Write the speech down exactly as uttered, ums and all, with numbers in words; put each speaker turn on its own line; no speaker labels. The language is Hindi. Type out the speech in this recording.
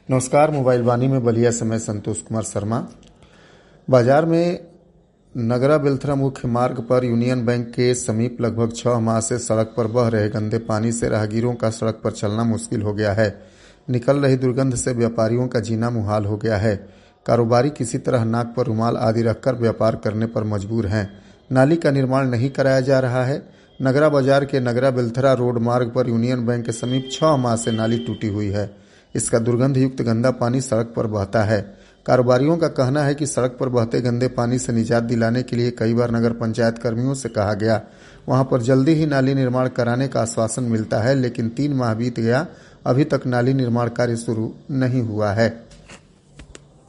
नमस्कार। मोबाइल वाणी में बलिया से मैं संतोष कुमार शर्मा। बाजार में नगरा बेलथरा मुख्य मार्ग पर यूनियन बैंक के समीप लगभग छह माह से सड़क पर बह रहे गंदे पानी से राहगीरों का सड़क पर चलना मुश्किल हो गया है। निकल रही दुर्गंध से व्यापारियों का जीना मुहाल हो गया है। कारोबारी किसी तरह नाक पर रुमाल आदि रखकर व्यापार करने पर मजबूर हैं। नाली का निर्माण नहीं कराया जा रहा है। नगरा बाजार के नगरा बेलथरा रोड मार्ग पर यूनियन बैंक के समीप छह माह से नाली टूटी हुई है। इसका दुर्गंध युक्त गंदा पानी सड़क पर बहता है। कारोबारियों का कहना है कि सड़क पर बहते गंदे पानी से निजात दिलाने के लिए कई बार नगर पंचायत कर्मियों से कहा गया। वहां पर जल्दी ही नाली निर्माण कराने का आश्वासन मिलता है, लेकिन तीन माह बीत गया, अभी तक नाली निर्माण कार्य शुरू नहीं हुआ है।